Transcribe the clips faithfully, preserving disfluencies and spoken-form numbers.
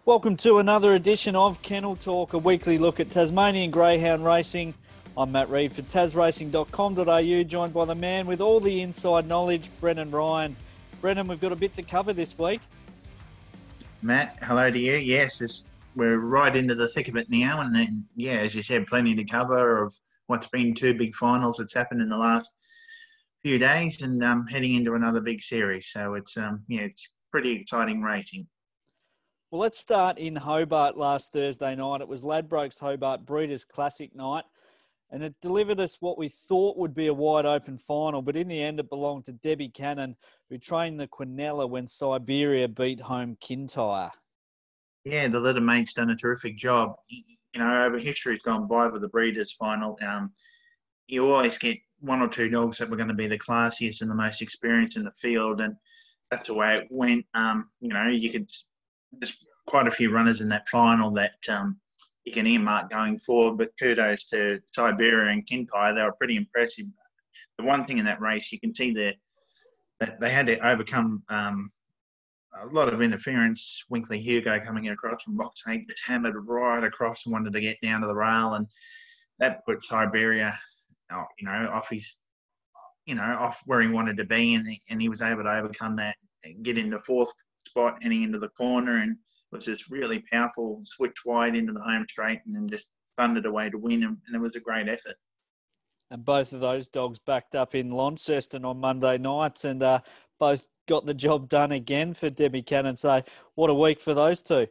Welcome to another edition of Kennel Talk, a weekly look at Tasmanian greyhound racing. I'm Matt Reid for tas racing dot com dot a u, joined by the man with all the inside knowledge, Brennan Ryan. Brennan, we've got a bit to cover this week. Matt, hello to you. Yes, this, we're right into the thick of it now. And then, yeah, as you said, plenty to cover of what's been two big finals that's happened in the last few days and um, heading into another big series. So it's, um, yeah, it's pretty exciting racing. Well, let's start in Hobart last Thursday night. It was Ladbrokes Hobart Breeders' Classic night, and it delivered us what we thought would be a wide-open final, but in the end it belonged to Debbie Cannon, who trained the Quinella when Siberia beat home Kintyre. Yeah, the little mate's done a terrific job. You know, over history's gone by with the Breeders' final. Um, you always get one or two dogs that were going to be the classiest and the most experienced in the field, and that's the way it went. Um, you know, you could... There's quite a few runners in that final that um, you can earmark going forward, but kudos to Siberia and Kintyre. They were pretty impressive. The one thing in that race, you can see there that they had to overcome um, a lot of interference. Winkley Hugo coming across from box eight, just hammered right across and wanted to get down to the rail, and that put Siberia, you know, off his, you know, off where he wanted to be, and he, and he was able to overcome that and get into fourth spot heading into the corner, and was just really powerful, switched wide into the home straight and then just thundered away to win, and, and it was a great effort. And both of those dogs backed up in Launceston on Monday nights, and uh, both got the job done again for Debbie Cannon. So what a week for those two.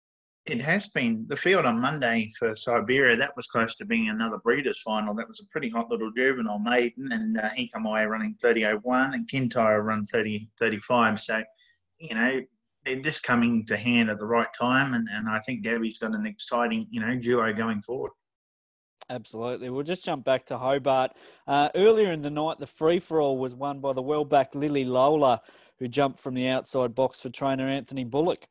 It has been. The field on Monday for Siberia, that was close to being another Breeders' final. That was a pretty hot little juvenile maiden, and uh, he come away running thirty oh one, and Kintyre run thirty thirty-five. So, you know, they're just coming to hand at the right time, and, and I think Debbie's got an exciting, you know, duo going forward. Absolutely. We'll just jump back to Hobart. Uh, earlier in the night, the free-for-all was won by the well-backed Lily Lola, who jumped from the outside box for trainer Anthony Bullock.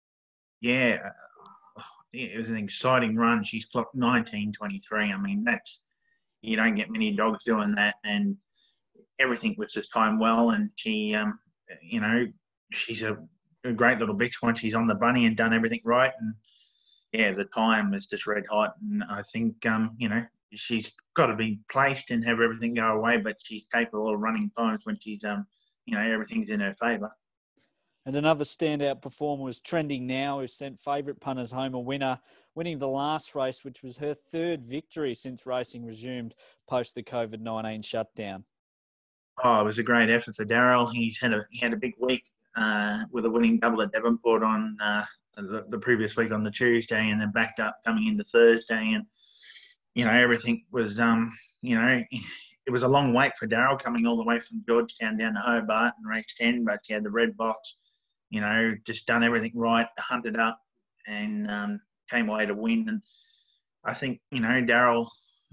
Yeah, yeah, it was an exciting run. She's clocked nineteen twenty-three. I mean, that's, you don't get many dogs doing that, and everything was just timed well, and she, um, you know, she's a, a great little bitch once she's on the bunny and done everything right. And yeah, the time is just red hot. And I think, um, you know, she's got to be placed and have everything go away, but she's capable of running times when she's, um, you know, everything's in her favour. And another standout performer was Trending Now, who sent favourite punters home a winner, winning the last race, which was her third victory since racing resumed post the COVID nineteen shutdown. Oh, it was a great effort for Daryl. He's had a he had a big week uh, with a winning double at Devonport on uh, the, the previous week on the Tuesday, and then backed up coming into Thursday. And, you know, everything was, um, you know, it was a long wait for Daryl coming all the way from Georgetown down to Hobart and race ten, but he had the red box, you know, just done everything right, hunted up, and um, came away to win. And I think, you know, Daryl,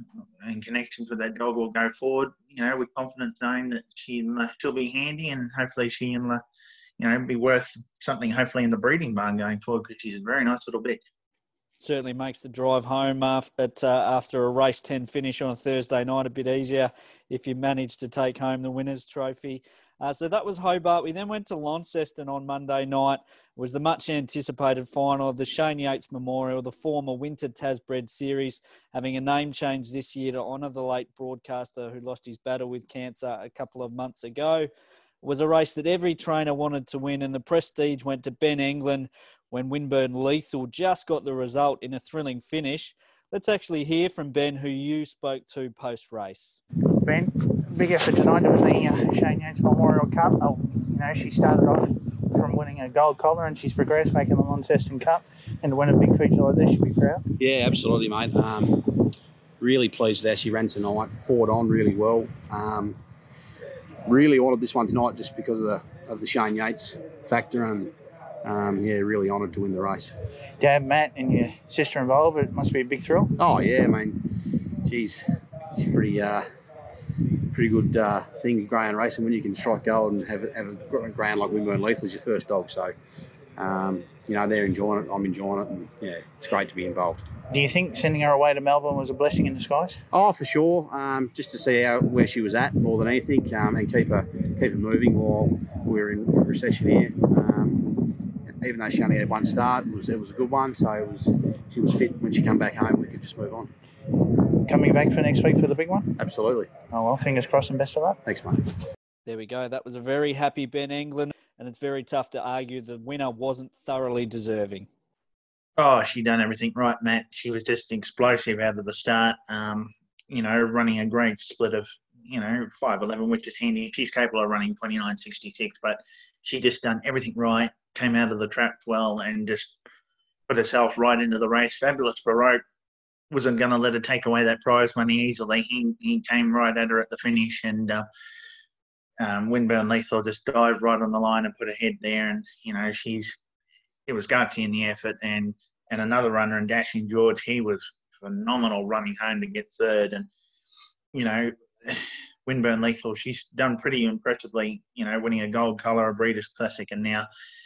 in connections with that dog, will go forward, you know, with confidence, knowing that she'll, uh, she'll be handy, and hopefully she'll, uh, you know, be worth something, hopefully in the breeding barn going forward, because she's a very nice little bitch. Certainly makes the drive home after, uh, after a race ten finish on a Thursday night a bit easier if you manage to take home the winner's trophy. Uh, so that was Hobart. We then went to Launceston on Monday night. It was the much-anticipated final of the Shane Yates Memorial, the former Winter Tasbred Series, having a name change this year to honour the late broadcaster who lost his battle with cancer a couple of months ago. It was a race that every trainer wanted to win, and the prestige went to Ben England when Winburn Lethal just got the result in a thrilling finish. Let's actually hear from Ben, who you spoke to post-race. Ben, big effort tonight to win the uh, Shane Yates Memorial Cup. Oh, you know, she started off from winning a gold collar, and she's progressed, making the Launceston Cup. And to win a big feature like this, she'd be proud. Yeah, absolutely, mate. Um, really pleased with how she ran tonight. Forward on really well. Um, really honoured this one tonight just because of the of the Shane Yates factor, and um, yeah, really honoured to win the race. Dad, Matt, and your sister involved. It must be a big thrill. Oh yeah, I mean, geez, she's pretty. Uh, Pretty good uh, thing, greyhound racing, when you can strike gold and have, have a greyhound like Winburn Lethal as your first dog. So, um, you know, they're enjoying it, I'm enjoying it, and yeah, it's great to be involved. Do you think sending her away to Melbourne was a blessing in disguise? Oh, for sure. Um, just to see how where she was at more than anything, um, and keep her keep her moving while we're in recession here. Um, even though she only had one start, it was it was a good one. So it was she was fit when she came back home. We could just move on. Coming back for next week for the big one? Absolutely. Oh, well, fingers crossed and best of luck. Thanks, mate. There we go. That was a very happy Ben England, and it's very tough to argue the winner wasn't thoroughly deserving. Oh, she done everything right, Matt. She was just explosive out of the start. Um, you know, running a great split of, you know, five eleven, which is handy. She's capable of running twenty-nine sixty-six, but she just done everything right, came out of the trap well, and just put herself right into the race. Fabulous Baroque wasn't going to let her take away that prize money easily. He he came right at her at the finish, and uh, um, Winburn Lethal just dived right on the line and put her head there. And, you know, she's it was gutsy in the effort. And, and another runner, and Dashing George, he was phenomenal running home to get third. And, you know, Winburn Lethal, she's done pretty impressively, you know, winning a gold colour, a Breeders' Classic, and now,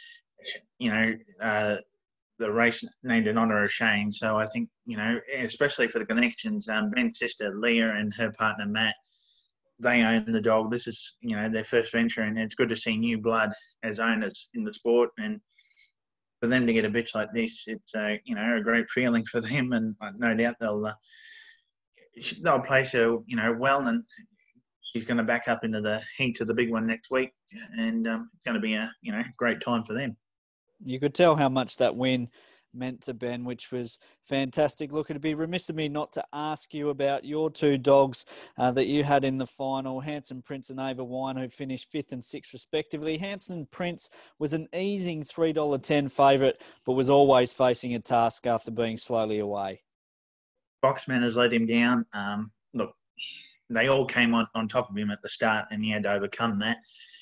you know, uh, the race named in honour of Shane. So I think, you know, especially for the connections, um, Ben's sister Leah and her partner Matt, they own the dog. This is, you know, their first venture, and it's good to see new blood as owners in the sport. And for them to get a bitch like this, it's, uh, you know, a great feeling for them. And no doubt they'll uh, they'll place her, you know, well, and she's going to back up into the heats of the big one next week. And um, it's going to be a, you know, great time for them. You could tell how much that win meant to Ben, which was fantastic. Look, it'd be remiss of me not to ask you about your two dogs uh, that you had in the final, Hanson Prince and Ava Wine, who finished fifth and sixth respectively. Hanson Prince was an easing three dollars ten favourite, but was always facing a task after being slowly away. Boxman has let him down. Um, look, they all came on, on top of him at the start, and he had to overcome that.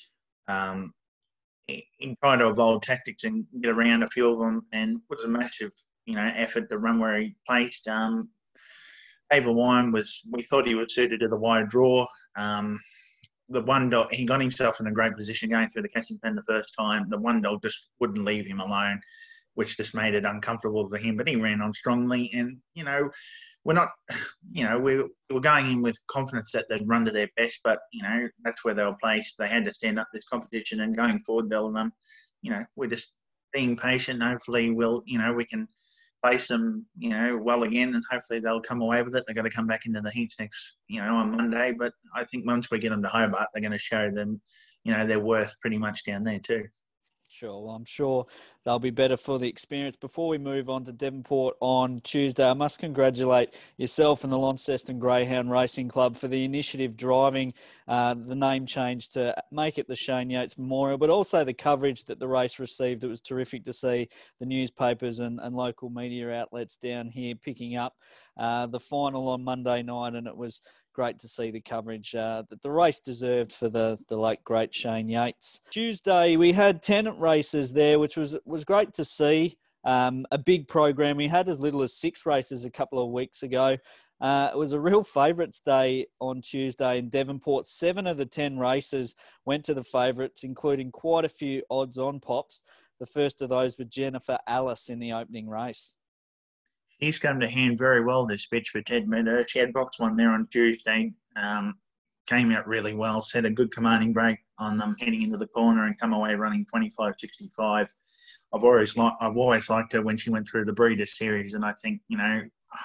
Um, he, he tried to evolve tactics and get around a few of them, and it was a massive, you know, effort to run where he placed. Um, Ava Wine was, we thought he was suited to the wide draw. Um, the one dog, he got himself in a great position going through the catching pen the first time. The one dog just wouldn't leave him alone, which just made it uncomfortable for him. But he ran on strongly, and, you know, we're not, you know, we were going in with confidence that they'd run to their best, but, you know, that's where they were placed. They had to stand up this competition, and going forward, they'll, um, you know, we're just being patient. Hopefully we'll, you know, we can place them, you know, well again, and hopefully they'll come away with it. They've got to come back into the heats next, you know, on Monday. But I think once we get them to Hobart, they're going to show them, you know, their worth pretty much down there too. Sure. Well, I'm sure they'll be better for the experience. Before we move on to Devonport on Tuesday, I must congratulate yourself and the Launceston Greyhound Racing Club for the initiative driving uh, the name change to make it the Shane Yates Memorial, but also the coverage that the race received. It was terrific to see the newspapers and, and local media outlets down here picking up uh, the final on Monday night, and it was great to see the coverage uh, that the race deserved for the, the late, great Shane Yates. Tuesday, we had tenant races there, which was was great to see. Um, a big program. We had as little as six races a couple of weeks ago. Uh, it was a real favourites day on Tuesday in Devonport. Seven of the ten races went to the favourites, including quite a few odds-on pops. The first of those were Jennifer Alice in the opening race. He's come to hand very well, this bitch, for Ted Meadow. She had box one there on Tuesday, um, came out really well, set a good commanding break on them heading into the corner and come away running twenty-five sixty-five. I've always, li- I've always liked her when she went through the Breeders' Series, and I think, you know,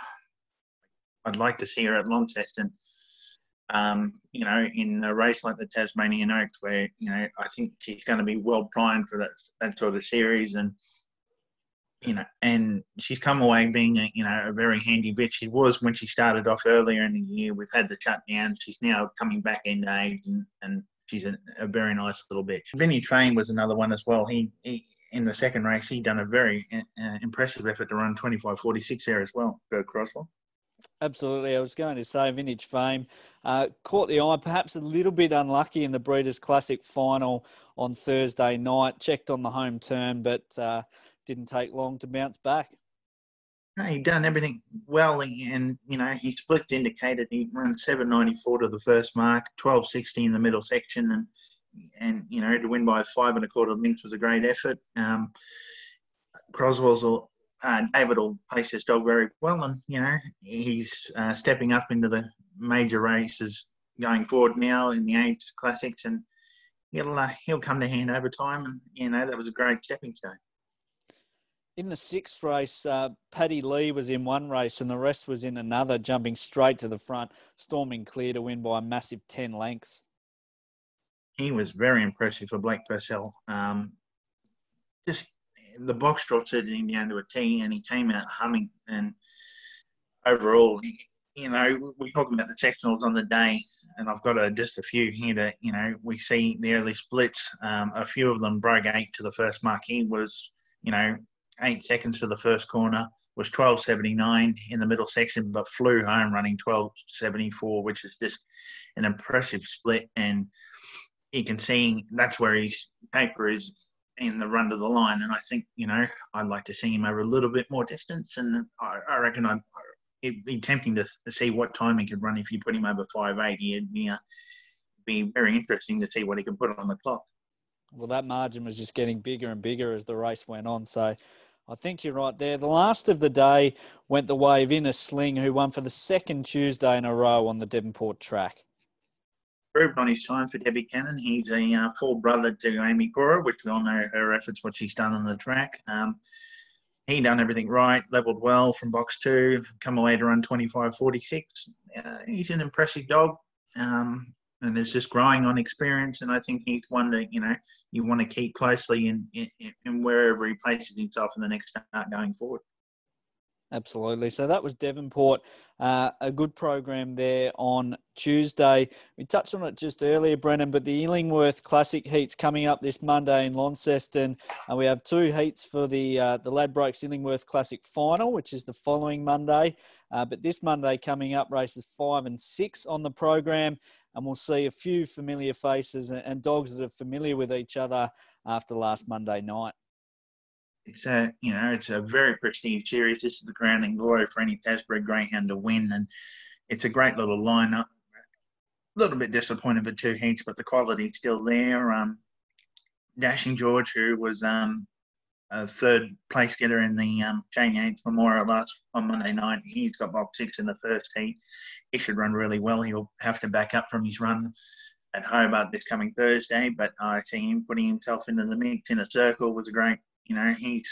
I'd like to see her at Launceston, um, you know, in a race like the Tasmanian Oaks, where, you know, I think she's going to be well primed for that, that sort of series. And, you know, and she's come away being a, you know, a very handy bitch. She was when she started off earlier in the year. We've had the shutdown. She's now coming back in age, and, and she's a, a very nice little bitch. Vinny Train was another one as well. He, he in the second race, he done a very uh, impressive effort to run twenty-five forty-six there as well, Bert Croswell. Absolutely. I was going to say Vintage Fame uh, caught the eye, perhaps a little bit unlucky in the Breeders' Classic final on Thursday night. Checked on the home turn, but uh, didn't take long to bounce back. No, he done everything well, and, you know, he split indicated. He ran seven ninety-four to the first mark, twelve sixty in the middle section, and, and you know, to win by five and a quarter lengths was a great effort. Um, Croswell's will, uh, David will place this dog very well, and, you know, he's uh, stepping up into the major races going forward now in the age classics, and he'll uh, he'll come to hand over time, and, you know, that was a great stepping stone. In the sixth race, uh, Paddy Lee was in one race and the rest was in another, jumping straight to the front, storming clear to win by a massive ten lengths. He was very impressive for Blake Purcell. Um, just the box trot set him down to a T, and he came out humming. And overall, you know, we're talking about the sectionals on the day, and I've got a, just a few here to, you know, we see the early splits. Um, a few of them broke eight to the first mark. He was, you know, eight seconds to the first corner, was twelve seventy-nine in the middle section, but flew home running twelve seventy-four, which is just an impressive split. And you can see that's where his paper is in the run to the line. And I think, you know, I'd like to see him over a little bit more distance. And I, I reckon I'd, it'd be tempting to, to see what time he could run if you put him over five eighty. It'd be, uh, be very interesting to see what he can put on the clock. Well, that margin was just getting bigger and bigger as the race went on. So I think you're right there. The last of the day went the way of Inner Sling, who won for the second Tuesday in a row on the Devonport track. Improved on his time for Debbie Cannon. He's a uh, full brother to Amy Cora, which we all know her efforts, what she's done on the track. Um, he done everything right, levelled well from box two, come away to run twenty-five forty-six. Uh, he's an impressive dog, um, and is just growing on experience. And I think he's one that, you know, you want to keep closely in, in, in wherever he places himself in the next start going forward. Absolutely. So that was Devonport. Uh, a good program there on Tuesday. We touched on it just earlier, Brennan, but the Illingworth Classic heats coming up this Monday in Launceston. And we have two heats for the uh, the Ladbrokes Illingworth Classic final, which is the following Monday. Uh, but this Monday coming up, races five and six on the program. And we'll see a few familiar faces and, and dogs that are familiar with each other after last Monday night. It's a, you know, it's a very prestige series. This is the crowning glory for any Tasbred greyhound to win, and it's a great little lineup. A little bit disappointed with two heats, but the quality's still there. Um, Dashing George, who was um, a third place getter in the um, Jane Yates Memorial last on Monday night, he's got box six in the first heat. He should run really well. He'll have to back up from his run at Hobart this coming Thursday, but I see him putting himself into the mix in a circle was a great. You know, he's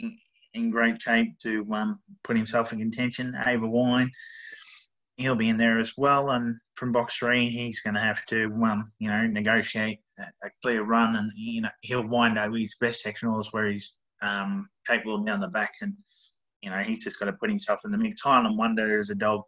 in great shape to um, put himself in contention. Ava Wine, he'll be in there as well. And from box three, he's going to have to, um, you know, negotiate a, a clear run. And, you know, he'll wind over his best sectionals where he's um, capable down the back. And, you know, he's just got to put himself in the mix. Highland Wonder is a dog.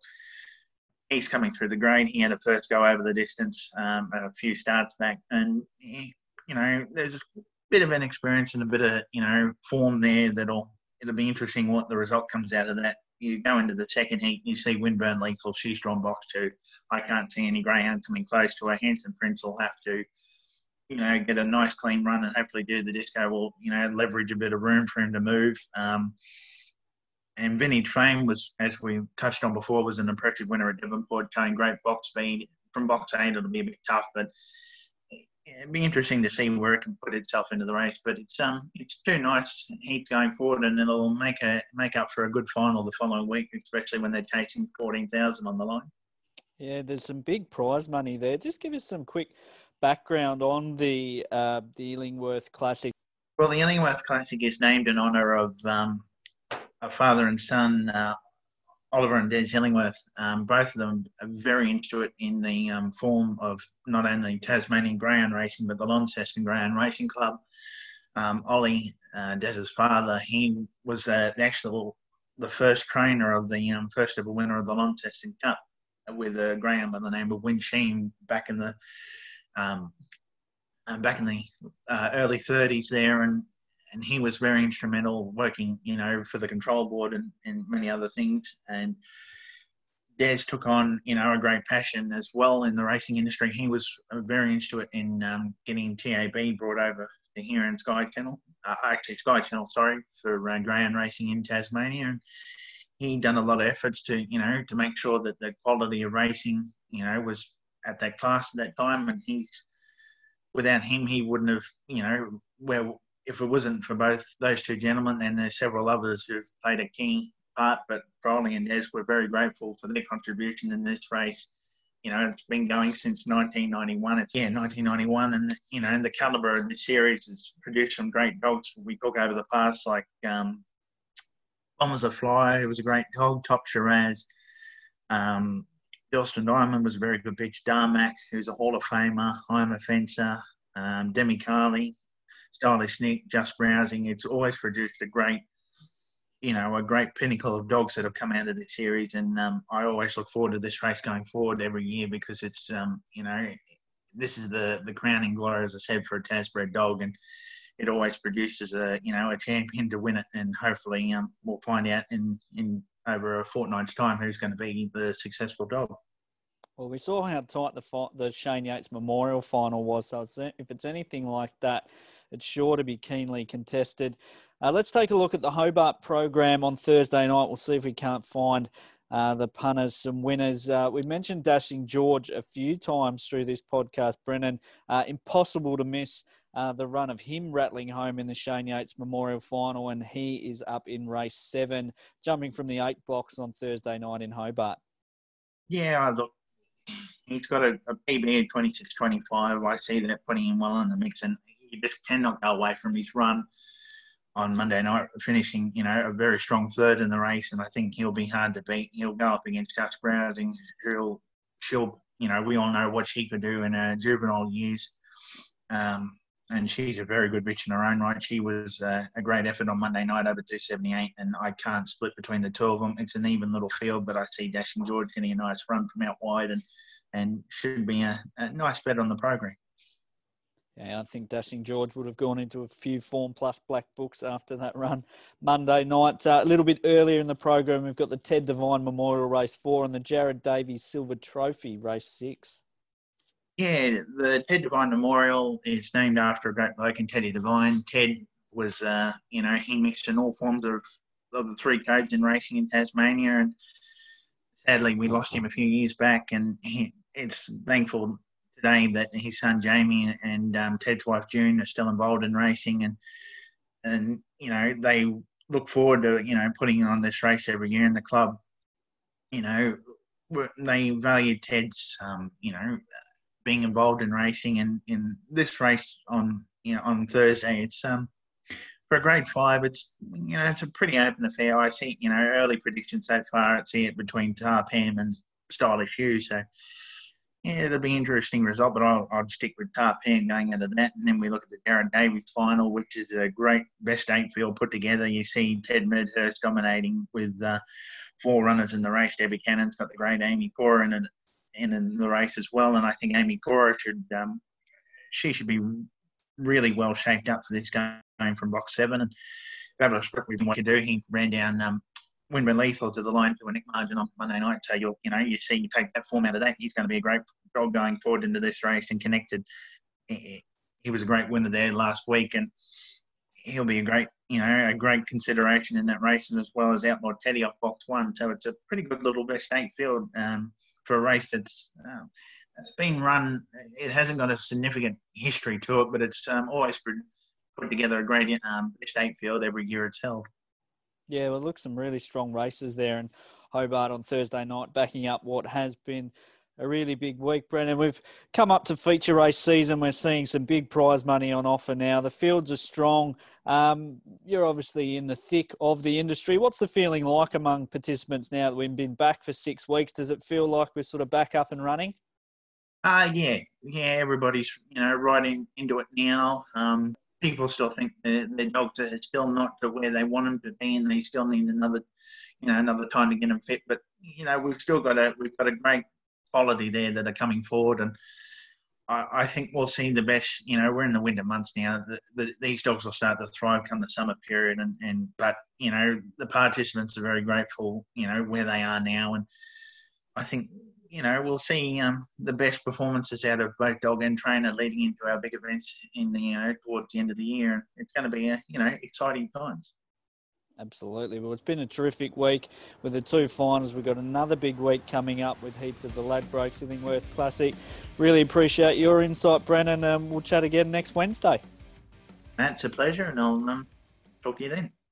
He's coming through the grade. He had a first go over the distance um, a few starts back. And, he, you know, there's a bit of an experience and a bit of, you know, form there that'll, it'll be interesting what the result comes out of that. You go into the second heat, you see Winburn Lethal, she's drawn box two. I can't see any greyhound coming close to her. Hanson Prince will have to, you know, get a nice clean run and hopefully do the disco will, you know, leverage a bit of room for him to move. Um, and Vintage Fame was, as we touched on before, was an impressive winner at Devonport, showing great box speed. From box eight, it'll be a bit tough, but it'd be interesting to see where it can put itself into the race, but it's um it's two nice heats going forward, and it'll make a make up for a good final the following week, especially when they're chasing fourteen thousand on the line. Yeah, there's some big prize money there. Just give us some quick background on the uh, the Illingworth Classic. Well, the Illingworth Classic is named in honour of um, a father and son, uh, Oliver and Des Illingworth. Um, both of them are very into it in the um, form of not only Tasmanian Greyhound Racing, but the Launceston Greyhound Racing Club. Um, Ollie, uh, Des's father, he was uh, actually the first trainer of the um, first ever winner of the Launceston Cup with a greyhound by the name of Win Sheen back in the um, uh, back in the uh, early thirties there, and And he was very instrumental working, you know, for the control board and, and many other things. And Des took on, you know, a great passion as well in the racing industry. He was very into it in um, getting T A B brought over to here in Sky Channel, uh, actually Sky Channel, sorry, for uh, greyhound racing in Tasmania. And he done a lot of efforts to, you know, to make sure that the quality of racing, you know, was at that class at that time. And he's, without him, he wouldn't have, you know, well, if it wasn't for both those two gentlemen, and there's several others who've played a key part, but Crowley and Des were very grateful for their contribution in this race. You know, it's been going since nineteen ninety-one. It's, yeah, nineteen ninety-one. And, you know, and the calibre of the series has produced some great dogs we took over the past, like um, Bombers a Fly, who was a great dog. Top Shiraz. Um, Boston Diamond was a very good bitch. Darmac, who's a Hall of Famer. I'm a Fencer. Um, Demi Carley, Stylish Nick, Just Browsing. It's always produced a great, you know, a great pinnacle of dogs that have come out of this series. And um, I always look forward to this race going forward every year because it's, um, you know, this is the, the crowning glory, as I said, for a Tasbred dog. And it always produces a, you know, a champion to win it. And hopefully um, we'll find out in, in over a fortnight's time who's going to be the successful dog. Well, we saw how tight the fi- the Shane Yates Memorial final was, so it's, if it's anything like that, it's sure to be keenly contested. Uh, let's take a look at the Hobart program on Thursday night. We'll see if we can't find uh, the punters some winners. Uh, we mentioned Dashing George a few times through this podcast, Brennan. Uh, impossible to miss uh, the run of him rattling home in the Shane Yates Memorial final, and he is up in race seven, jumping from the eight box on Thursday night in Hobart. Yeah, I look. He's got a, a P B at twenty-six twenty-five. I see that putting him well in the mix, and he just cannot go away from his run on Monday night, finishing, you know, a very strong third in the race. And I think he'll be hard to beat. He'll go up against Just Browsing. She'll, she'll, you know, we all know what she could do in her juvenile years. Um, and she's a very good bitch in her own right. She was uh, a great effort on Monday night over two seventy-eight, and I can't split between the two of them. It's an even little field, but I see Dashing George getting a nice run from out wide and, and should be a, a nice bet on the program. Yeah, I think Dashing George would have gone into a few Form Plus black books after that run Monday night. Uh, a little bit earlier in the program, we've got the Ted Devine Memorial Race four and the Jared Davies Silver Trophy Race six. Yeah, the Ted Devine Memorial is named after a great bloke in Teddy Devine. Ted was, uh, you know, he mixed in all forms of, of the three codes in racing in Tasmania, and sadly we lost him a few years back, and he, it's thankful today that his son Jamie and um, Ted's wife June are still involved in racing, and and you know they look forward to you know putting on this race every year in the club. You know, they value Ted's um, you know being involved in racing, and in this race on you know on Thursday, it's um for a grade five, it's you know it's a pretty open affair. I see you know early predictions so far. I see it between Tarpam and Stylish Hugh, so. Yeah, it'll be an interesting result, but I'll, I'll stick with Tarpan going into that. And then we look at the Jared Davies final, which is a great best eight field put together. You see Ted Medhurst dominating with uh, four runners in the race. Debbie Cannon's got the great Amy Cora in, in, in the race as well. And I think Amy Cora should, um, she should be really well shaped up for this game from box seven. And fabulous with what you do. He ran down um, Windman Lethal to the line to a nick margin on Monday night. So you'll, you know, you see, you take that form out of that. He's going to be a great dog going forward into this race and connected. He was a great winner there last week, and he'll be a great, you know, a great consideration in that race, and as well as Outlaw Teddy off box one. So it's a pretty good little best eight field um, for a race that's uh, it's been run. It hasn't got a significant history to it, but it's um, always put, put together a great um, best eight field every year it's held. Yeah, well, look, some really strong races there in Hobart on Thursday night, backing up what has been a really big week, Brendan. We've come up to feature race season. We're seeing some big prize money on offer now. The fields are strong. Um, you're obviously in the thick of the industry. What's the feeling like among participants now that we've been back for six weeks? Does it feel like we're sort of back up and running? Uh, yeah, yeah, everybody's, you know, right in, into it now. Um, people still think their, their dogs are still not to where they want them to be, and they still need another, you know, another time to get them fit. But you know, we've still got a we've got a great quality there that are coming forward, and I, I think we'll see the best. You know, we're in the winter months now. The, the, these dogs will start to thrive come the summer period, and and but you know, the participants are very grateful. You know where they are now, and I think. You know, we'll see um, the best performances out of both dog and trainer leading into our big events in the, you know, towards the end of the year. It's going to be, a, you know, exciting times. Absolutely. Well, it's been a terrific week with the two finals. We've got another big week coming up with heats of the Ladbrokes Illingworth Classic. Really appreciate your insight, Brennan. Um, we'll chat again next Wednesday. Matt, it's a pleasure, and I'll um, talk to you then.